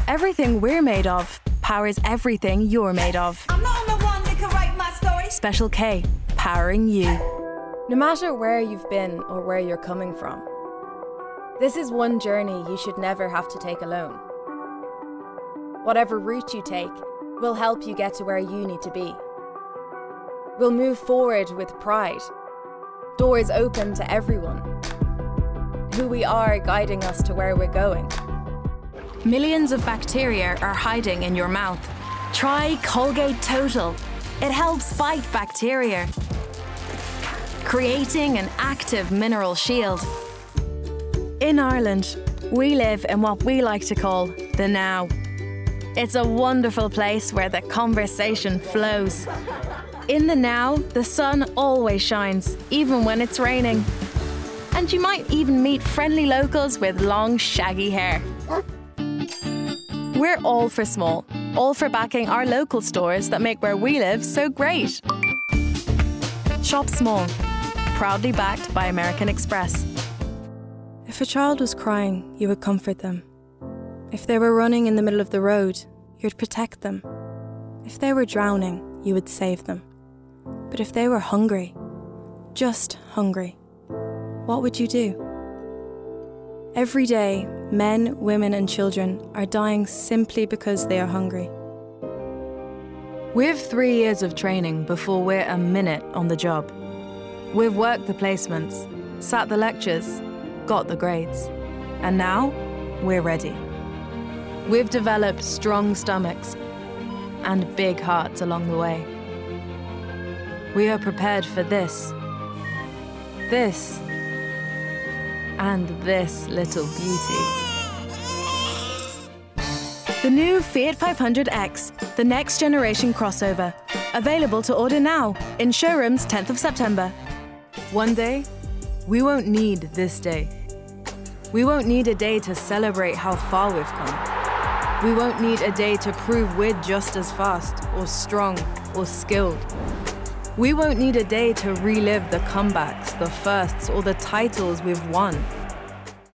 Everything we're made of powers everything you're made of. I'm not the one that can write my story. Special K, powering you. No matter where you've been or where you're coming from, this is one journey you should never have to take alone. Whatever route you take will help you get to where you need to be. We'll move forward with pride, doors open to everyone. Who we are guiding us to where we're going. Millions of bacteria are hiding in your mouth. Try Colgate Total. It helps fight bacteria, creating an active mineral shield. In Ireland, we live in what we like to call the now. It's a wonderful place where the conversation flows. In the now, the sun always shines, even when it's raining. And you might even meet friendly locals with long, shaggy hair. We're all for small, all for backing our local stores that make where we live so great. Shop small, proudly backed by American Express. If a child was crying, you would comfort them. If they were running in the middle of the road, you'd protect them. If they were drowning, you would save them. But if they were hungry, just hungry, what would you do? Every day, men, women and children are dying simply because they are hungry. We've 3 years of training before we're a minute on the job. We've worked the placements, sat the lectures, got the grades. And now, we're ready. We've developed strong stomachs and big hearts along the way. We are prepared for this, and this little beauty. The new Fiat 500X, the next generation crossover. Available to order now in showrooms 10th of September. One day, we won't need this day. We won't need a day to celebrate how far we've come. We won't need a day to prove we're just as fast or strong or skilled. We won't need a day to relive the comebacks, the firsts, or the titles we've won.